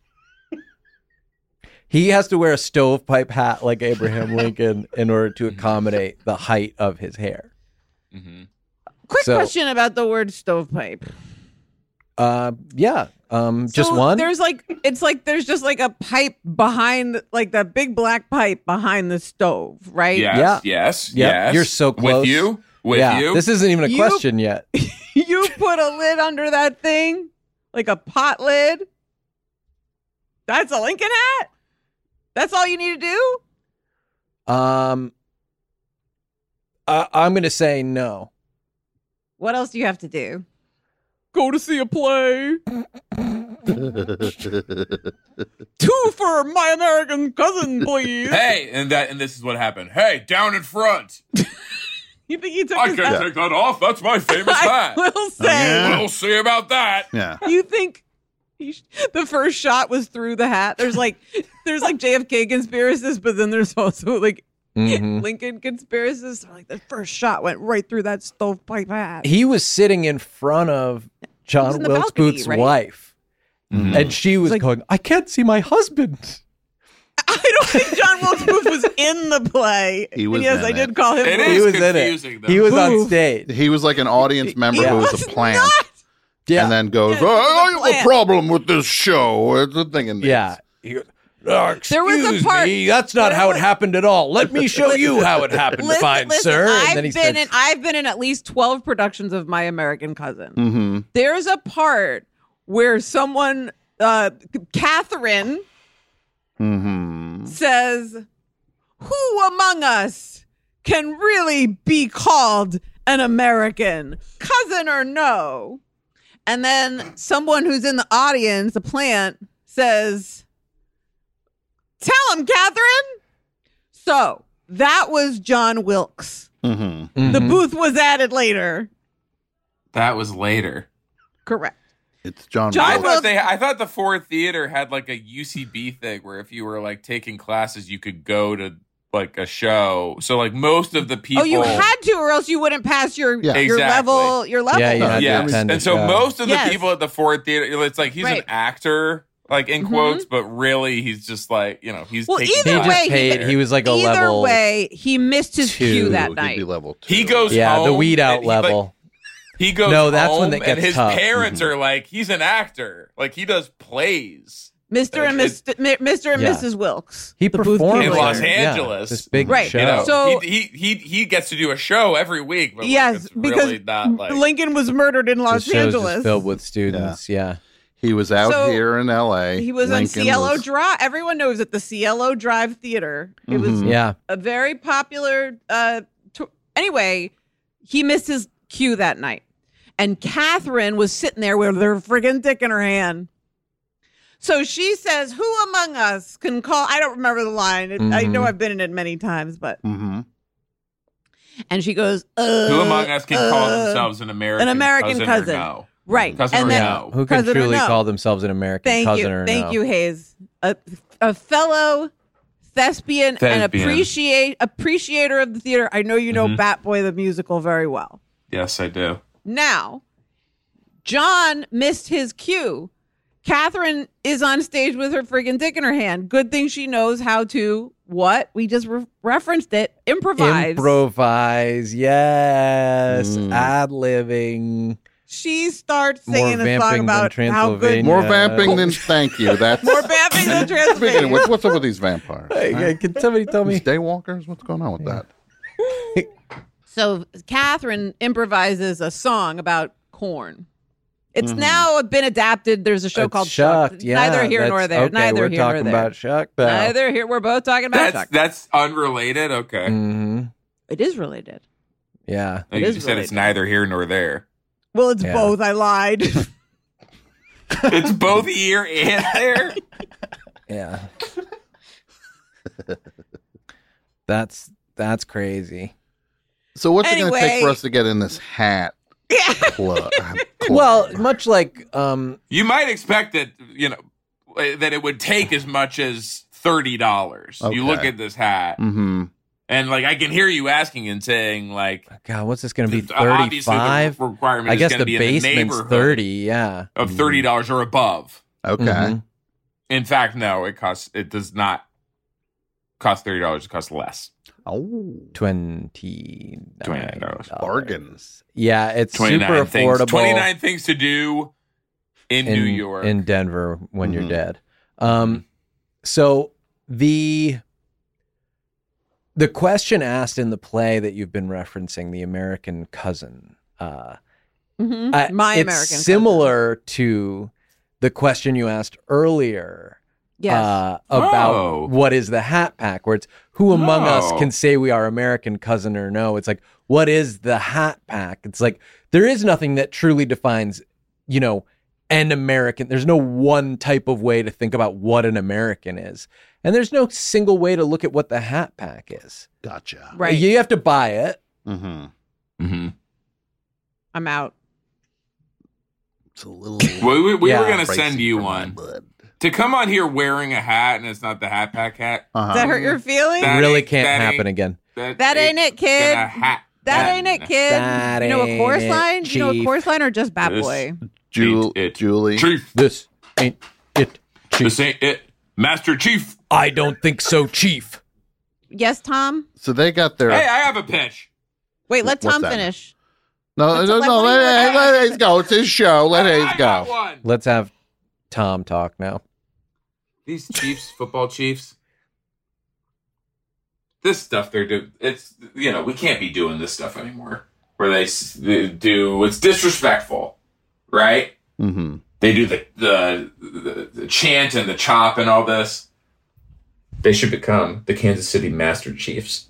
He has to wear a stovepipe hat like Abraham Lincoln in order to accommodate the height of his hair. Quick So- question about the word stovepipe. Yeah. Just So one? There's there's just like a pipe behind, like the big black pipe behind the stove, right? Yes, Yeah. yes, Yep, yes. you're so close. With you? With yeah, you? This isn't even a You- question yet. You put a lid under that thing, like a pot lid. That's a Lincoln hat? That's all you need to do? I'm going to say no. What else do you have to do? Go to see a play. 2 for my American cousin, please. Hey, and this is what happened. Hey, down in front. You think he took I his can hat? take that off. That's my famous I hat. will say. We'll see about that. Yeah. You think the first shot was through the hat? There's like JFK conspiracists, but then there's also like Lincoln conspiracists are like, the first shot went right through that stovepipe hat. He was sitting in front of John in the Wilkes balcony, Booth's right? wife, and she was like- going, "I can't see my husband." I don't think John Wilkes Booth was in the play. He was Yes, in I it. did call him. It Booth. is He was in confusing, it. though. He was on Booth. stage. He was like an audience member He who was was a plant, not. Yeah, and then goes, Yeah, "Oh, I have a plant. problem with this show." It's a thing in this. yeah. He goes, There was a excuse part- me, that's not there how was- it happened at all. Let me show you how it happened, fine sir. And then he said, I've been in at least 12 productions of My American Cousin. Mm-hmm. There's a part where someone, Catherine, Mm-hmm. says, "Who among us can really be called an American, cousin or no?" And then someone who's in the audience, a plant, says, "Tell him, Catherine." So that was John Wilkes. Mm-hmm. The booth was added later. That was later. Correct. It's John. John Wilkes. I thought the Ford Theater had like a UCB thing where if you were like taking classes, you could go to like a show. So like most of the people. Oh, you had to, or else you wouldn't pass your Yeah. your Exactly. level. Your level. Yeah, you had to Yes, attend and a so show. most of the Yes. people at the Ford Theater, it's like he's an Right. actor, like in quotes, but really he's just like he's Well, taking either he classes. just way, paid. He was like a Either level. way, he missed his cue two. that He'd night. be level 2. He goes Yeah, the home weed out and he, like, level. he goes No, that's home when it and gets his tough. parents are like, he's an actor, like he does plays Mr. and It- Mr. and Yeah. Mrs. Wilkes. He The booth performed in came Los later. Angeles. This big Right. show. You know, So- he gets to do a show every week. But like, Yes, it's because really not like Lincoln was murdered in Los the show's Angeles. just filled with students. Yeah. He was out So, here in L.A. He was on Lincoln Cielo was- Drive. Everyone knows it. The Cielo Drive Theater. It was Yeah. a very popular. Anyway, he missed his cue that night, and Catherine was sitting there with her friggin' dick in her hand. So she says, "Who among us can call?" I don't remember the line. I know I've been in it many times, but Mhm. and she goes, who among us can call themselves an American cousin. Or no? Right. Cousin And or then- no? Who can Cousin or truly no? call themselves an American Thank cousin you, or thank no? you, Hayes. A fellow thespian and Thespian. appreciator of the theater. I know you know Mhm. Bat Boy the musical very well. Yes, I do. Now, John missed his cue. Catherine is on stage with her friggin' dick in her hand. Good thing she knows how to what? We just referenced it. Improvise. Improvise, yes. Ad-libbing. She starts More singing a vamping song than about how Transylvania. good. More vamping than thank you. That's More vamping than Speaking of Transylvania. which, what's up with these vampires? Hey, can somebody tell me? These daywalkers? What's going on with that? So Catherine improvises a song about corn. It's now been adapted. There's a show It's called Shucked. Shucked. Yeah, Neither here nor that's- there. Okay, Neither we're here nor talking there. about Shucked. though. Neither here. We're both talking about Shucked. That's unrelated. Okay. Mhm. It is related. Yeah. It You is said it's related. neither here nor there. Well, it's Yeah. both. I lied. It's both here and there. Yeah. That's crazy. So what's it going to take Anyway. for us to get in this hat Yeah. club? Well, much like You might expect that that it would take as much as $30. Okay. You look at this hat, Mm-hmm. and like I can hear you asking and saying like, God, what's this going to be? obviously the 35? requirement I is guess going the to be in the basement's neighborhood 30. Yeah. of $30 or above. Okay. Mhm. In fact, no, it does not cost $30. It costs less. Oh, $29. bargain. Yeah, it's 29 super things. affordable. 29 things to do in New York. in Denver when you're Mhm. dead. So the question asked in the play that you've been referencing, The American Cousin, My it's American Cousin. similar to the question you asked earlier. Yes. About Oh. what is the Hat Pack, where it's who among us Oh. can say we are American cousin or no. It's like, what is the Hat Pack? It's like, there is nothing that truly defines, an American. There's no one type of way to think about what an American is. And there's no single way to look at what the Hat Pack is. gotcha. Right. You have to buy it. Mm-hmm. Mm-hmm. I'm out. It's a little. We Yeah. were going to pricey send you for my one. blood. to come on here wearing a hat and it's not the Hat Pack hat. Uh-huh. Does that hurt your feelings? That really ain't- can't that happen ain't- again. That ain't it, kid. gonna ha- That ain't it, kid. That you know a ain't chorus it, line? You know a Chief. chorus line or just Bad This- Boy? Julie. Chief. This ain't it, Chief. This ain't it. Master Chief. I don't think so, Chief. Yes, Tom? So they got their. Hey, I have a pitch. Wait, let What's Tom that? finish. No, Let's- no, let- no. what do you- Let Hayes go. It's his show. Let Hayes I got go. one. Let's have Tom talk now. These Chiefs, football Chiefs. This stuff they're doing, it's, we can't be doing this stuff anymore. Where they do, it's disrespectful, right? Mm-hmm. They do the chant and the chop and all this. They should become the Kansas City Master Chiefs.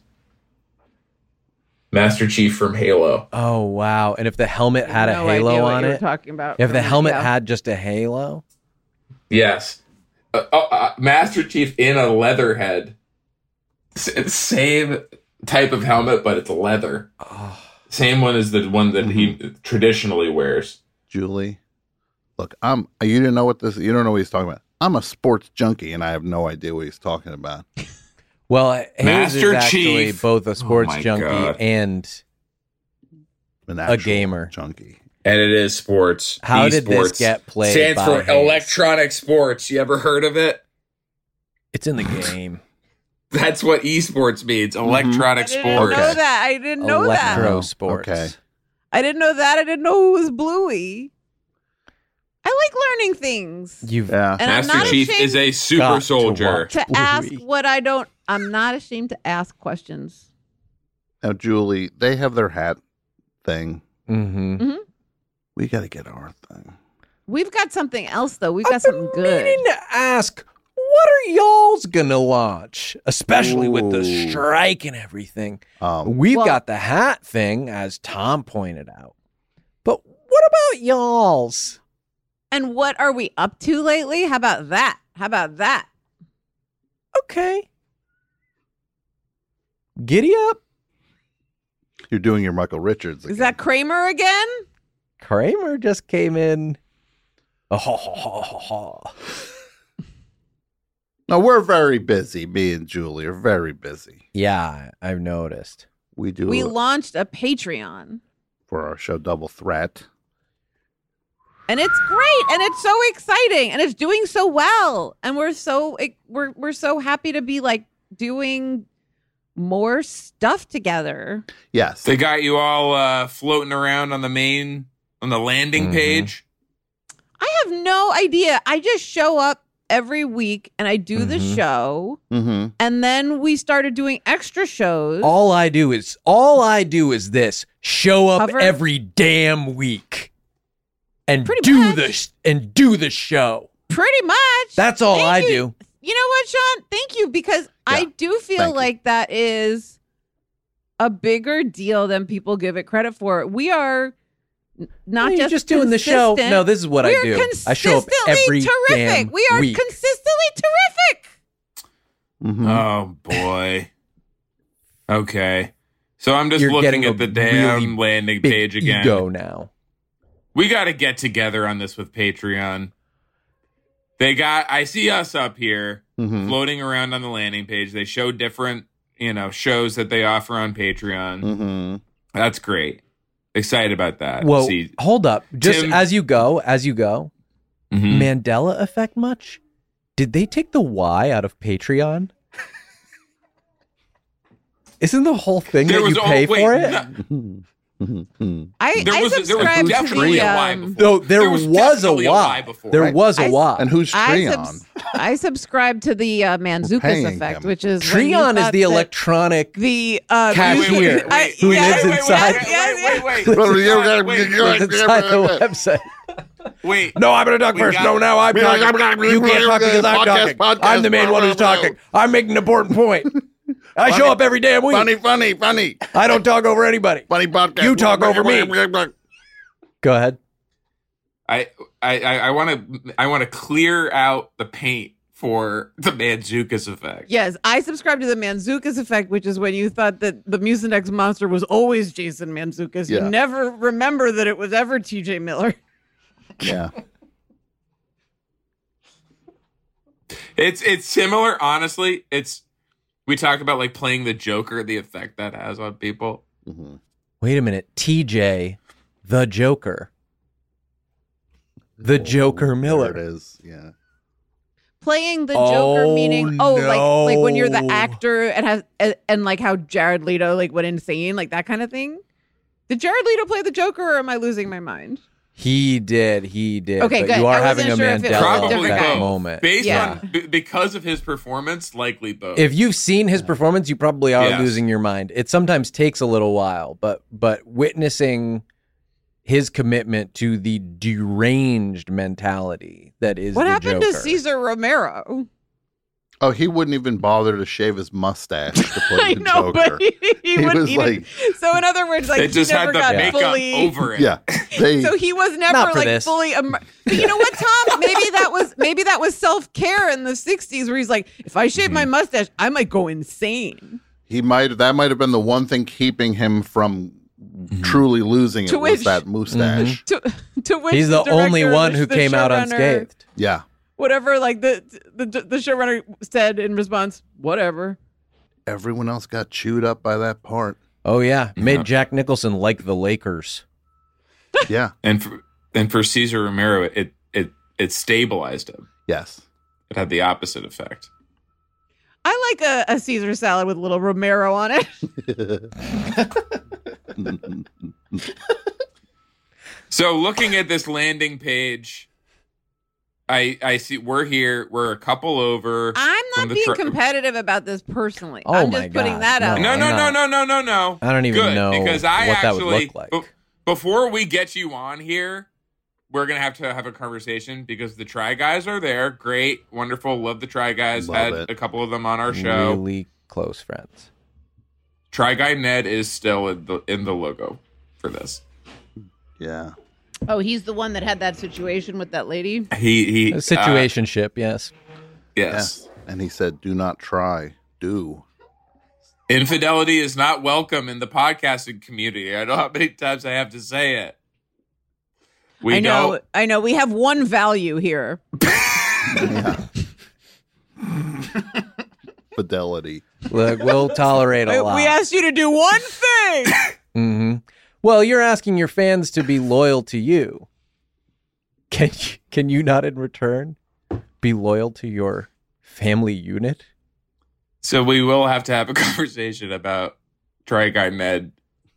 Master Chief from Halo. Oh, wow. And if the helmet had a No idea halo what on you were it? talking about. If the helmet Yeah. had just a halo? Yes. Master Chief in a leather head. Same type of helmet, but it's leather. Same one as the one that he traditionally wears. Julie, look, you didn't know you don't know what he's talking about. I'm a sports junkie and I have no idea what he's talking about. Well, Hayes Master is actually Chief. both a sports my junkie God. and An a actual gamer. junkie. And it is sports. How did this Esports. get played Stands by for Hayes? electronic sports. You ever heard of it? It's in the game. That's what esports means. Electronic I didn't sports. know that. I didn't know that. Electro sports. Okay. I didn't know that. I didn't know it was Bluey. I like learning things. You've Yeah. And I'm Master not Chief ashamed is a got super to soldier. watch. to Bluey. ask what I don't. I'm not ashamed to ask questions. Now, Julie, they have their hat thing. Mm-hmm. We got to get our thing. We've got something else though. We've got something good. Meaning to ask, what are y'all's gonna launch? Especially with the Ooh. strike and everything. Um, We've Well- got the hat thing, as Tom pointed out. But what about y'all's? And what are we up to lately? How about that? How about that? Okay. Giddy up. you're doing your Michael Richards. Is again. that Kramer again? Kramer just came in. Oh, ha, ha, ha, ha, ha. No, we're very busy. Me and Julie are very busy. Yeah, I've noticed. We do We it launched a Patreon. for our show Double Threat. And it's great, and it's so exciting, and it's doing so well, and we're so happy to be like doing more stuff together. Yes. They got you all floating around on the landing page. I have no idea. I just show up every week and I do the show, Mm-hmm. and then we started doing extra shows. All I do is this: show up Cover? every damn week and Pretty do much. do the show. Pretty much. That's all Thank I you. do. You know what, Sean? Thank you, because I do feel Thank you. like that is a bigger deal than people give it credit for. We are not You're just just doing the show. consistent, No, this is what I we're do. I show up consistently every terrific. damn We are week. consistently terrific. Mm-hmm. Oh boy. Okay. So I'm just You're looking getting at a the damn really landing Big page again. ego now. We got to get together on this with Patreon. I see us up here Mm-hmm. floating around on the landing page. They show different, shows that they offer on Patreon. Mm-hmm. That's great. Excited about that. Well, See, hold up. Just Tim- as you go, mhm. Mandela effect much? Did they take the Y out of Patreon? Isn't the whole thing There that you was- pay oh, wait, for it? no. I There was subscribe to definitely the a Y before. No, there was, definitely a Y. before. There Right. was a I- Y. And who's Treon? I subscribe to the Manzukis paying effect, him. which is when you Treon is thought the that electronic. the cashier who lives inside- Wait. Lives inside the website. Wait. No, I'm going to talk We first. got- No, now I'm talking. You can't talk because I'm talking. I'm the main one who's talking. I'm making an important point. I show up every damn week. Funny. I don't talk over anybody. Funny podcast. You talk over me. Go ahead. I want to clear out the paint for the Manzukis effect. Yes, I subscribe to the Manzukis effect, which is when you thought that the Mucinex monster was always Jason Mantzoukas. Yeah. You never remember that it was ever TJ Miller. Yeah. It's similar, honestly. We talk about like playing the Joker, the effect that has on people. Mm-hmm. Wait a minute, TJ, the Joker. The Joker Miller. There it is. Yeah. Playing the Joker, meaning no. like when you're the actor and has and like how Jared Leto like went insane, like that kind of thing. Did Jared Leto play the Joker, or am I losing my mind? He did. Okay, but good. you are I having a wasn't sure if it was Mandela a Probably different effect guy. moment. Based Yeah. on because of his performance, likely both. If you've seen his performance, you probably are Yes. losing your mind. It sometimes takes a little while, but witnessing his commitment to the deranged mentality that is What the happened Joker. to Cesar Romero? Oh, he wouldn't even bother to shave his mustache to play I the know, Joker. but he He wouldn't was even. like- So in other words, like they just he had never the got makeup fully over it. Yeah. They, So he was Not never for like this. fully. But you know what, Tom? Maybe that was self care in the '60s, where he's like, if I shave my mustache, I might go insane. that might have been the one thing keeping him from truly losing it To was which- that mustache. To which He's the only director, one who the came out showrunner, unscathed. Yeah. Whatever, like the showrunner said in response, whatever. Everyone else got chewed up by that part. Oh yeah, made Jack Nicholson like the Lakers. Yeah. And for Cesar Romero, it stabilized him. Yes. It had the opposite effect. I like a Caesar salad with a little Romero on it. So looking at this landing page, I see we're a couple over. I'm from not the being tr- competitive about this personally. Oh I'm my just putting God, that out. no. there. No. I don't even Good, know because I what that would actually, look like. Before we get you on here, we're gonna have to have a conversation because the Try Guys are there. Great, wonderful, love the Try Guys. Love Had it. a couple of them on our show. Really close friends. Try Guy Ned is still in the logo for this. Yeah. Oh, he's the one that had that situation with that lady. He A situationship, yes. yes. And he said, do not try. Do. Infidelity is not welcome in the podcasting community. I know how many times I have to say it. I know. We have one value here. Yeah. Fidelity. Look, we'll tolerate a lot. We asked you to do one thing. hmm Well, you're asking your fans to be loyal to you. Can you not in return be loyal to your family unit? So we will have to have a conversation about Try Guy Ned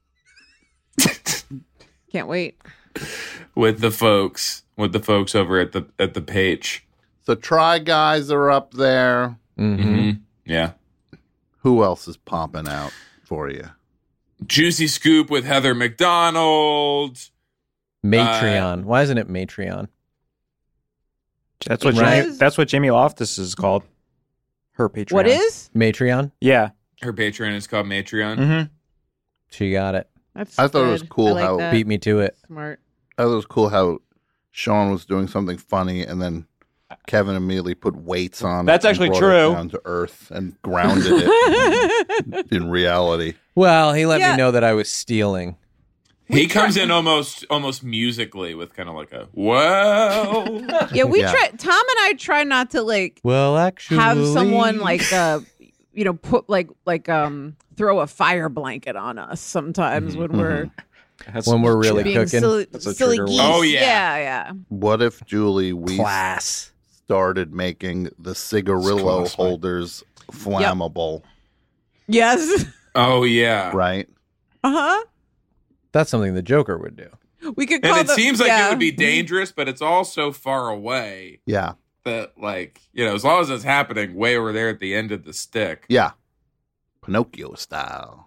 Can't wait. with the folks over at the page. So Try Guys are up there. Mm-hmm. Yeah. Who else is popping out for you? Juicy Scoop with Heather McDonald. Matreon. Why isn't it Matreon? That's what Right. Jamie Loftus is called. Her Patreon. What is? Matreon? Yeah. Her Patreon is called Matreon. Mm-hmm. She got it. That's I thought it was good. cool I like how- that. Beat me to it. Smart. I thought it was cool how Sean was doing something funny and then Kevin immediately put weights on That's it and actually brought true. it down to earth and grounded it in reality. Well, he let Yeah. me know that I was stealing. He comes in almost musically with kind of like a whoa. Yeah, we Yeah. try. Tom and I try not to like Well, actually, have someone like put throw a fire blanket on us sometimes when we're when we're really being cooking. silly, That's a silly trigger geese. word. Oh, yeah. yeah. What if, Julie, we Class. started making the cigarillo It's close, right? holders flammable, Yes. Oh yeah. right? Uh huh. That's something the Joker would do. We could call And it them- seems like yeah. it would be dangerous, but it's all so far away Yeah. that, like, as long as it's happening way over there at the end of the stick. Yeah. Pinocchio style.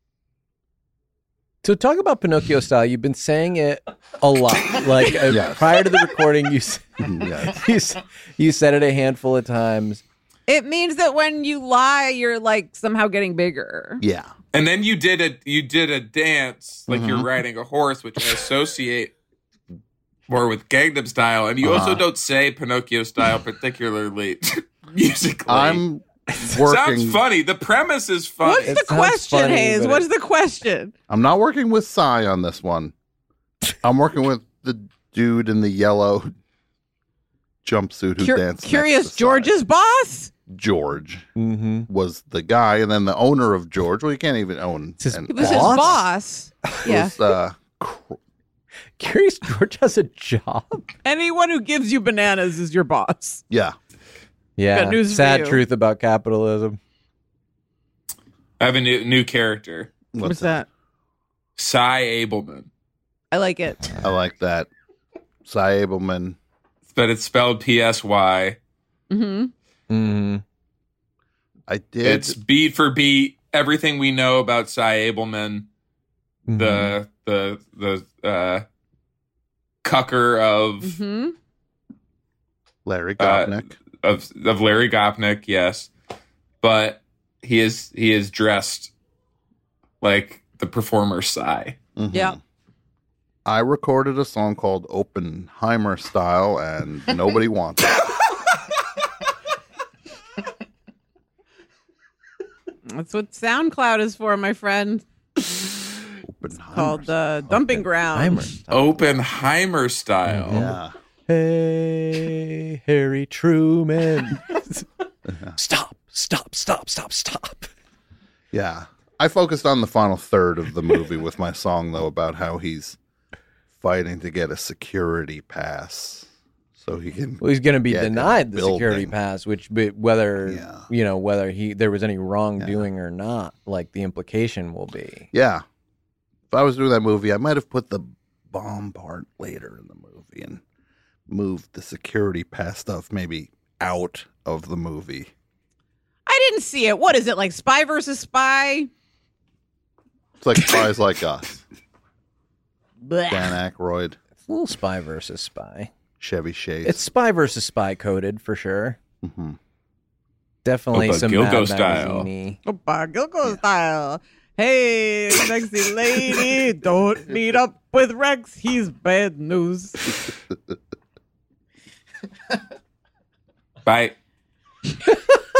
So talk about Pinocchio style. You've been saying it a lot. Like Yes. prior to the recording, Yes. you said it a handful of times. It means that when you lie, you're like somehow getting bigger. Yeah. And then you did a dance like you're Mhm. riding a horse, which I associate more with Gangnam Style. And you also don't say Pinocchio style particularly musically. I'm working. Sounds funny. The premise is funny. What's It the sounds question, funny, Hayes? but What's the question? I'm not working with Psy on this one. I'm working with the dude in the yellow jumpsuit who danced. Curious next to George's Cy. boss? George was the guy, and then the owner of George. Well, you can't even own. It was his boss. Yeah. Was, Curious George has a job. Anyone who gives you bananas is your boss. yeah. Yeah. Got news for Sad you. truth about capitalism. I have a new character. What's that? Cy Abelman. I like it. I like that. Cy Abelman. But it's spelled PSY. Mm-hmm. I did. It's beat for beat everything we know about Cy Abelman, the cucker of Larry Gopnik. Of Larry Gopnik, yes, but he is dressed like the performer Cy. Yeah. I recorded a song called Oppenheimer Style, and nobody wants it. That's what SoundCloud is for, my friend. Called the Dumping Ground. Oppenheimer Style. Yeah. Hey, Harry Truman. Stop. Yeah. I focused on the final third of the movie with my song, though, about how he's fighting to get a security pass so he can. Well, he's going to be get in denied the building. security pass, which whether there was any wrongdoing or not, like the implication will be. Yeah. If I was doing that movie, I might have put the bomb part later in the movie and moved the security pass stuff maybe out of the movie. I didn't see it. What is it, like Spy versus Spy? It's like Spies Like Us. Blech. Dan Aykroyd, It's a little Spy versus Spy. Chevy Chase. It's Spy versus Spy coded for sure. Mhm. Definitely Opa some Gilgo Mad style. Magazine-y. Opa Gilgo style. Hey, sexy lady, don't meet up with Rex. He's bad news. Bye.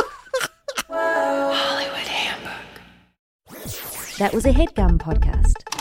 That was a HeadGum podcast.